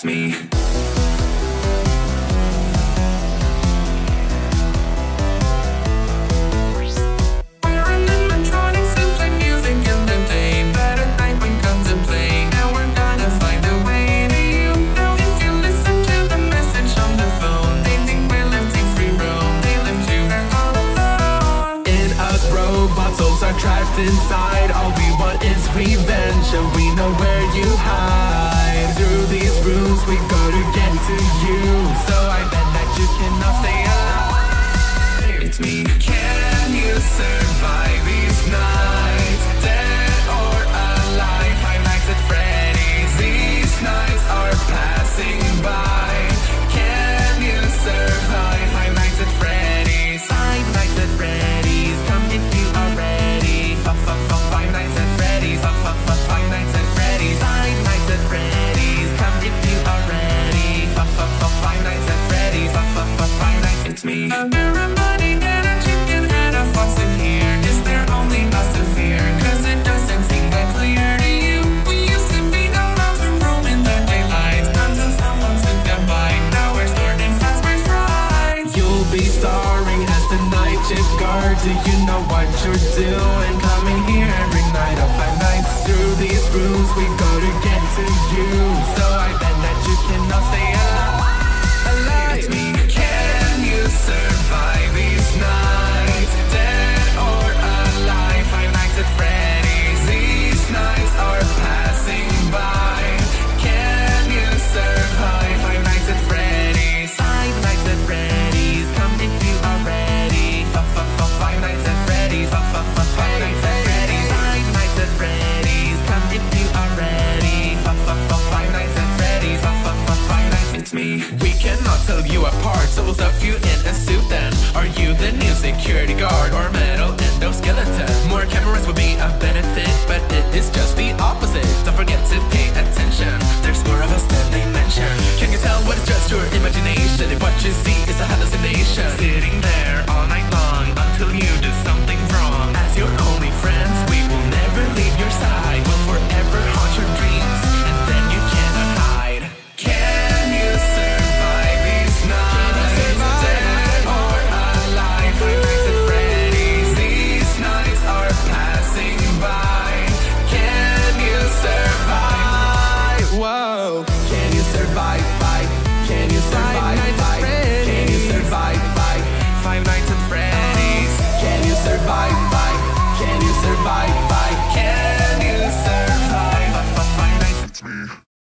It's me. Trapped inside, all we want is revenge, and we know where you hide. Through these rooms we go to get to you, so I bet that you cannot stay alive. It's me. Can you survive these nights? Dead or alive? Five Nights at Freddy's. These nights are passing by. Can you survive Five Nights at Freddy's? Five Nights at Freddy's. Come if you are ready. Five Nights at Freddy's. Five Nights at Freddy's. Five Nights at Freddy's. Come if you are ready. Five Nights at Freddy's. Five Nights. It's me. Everybody get a chicken and a fox in here. Is there only us to fear? 'Cause it doesn't seem that clear to you. We used to be allowed to roam in the daylight until someone took a bite. Now we're stored in Fazbear's Fright. You'll be starring as the night shift guard. Do you know what you're doing? Coming here every night of Five Nights. Through these rooms we go to get to you, so I bet that you cannot stay alive. It's me.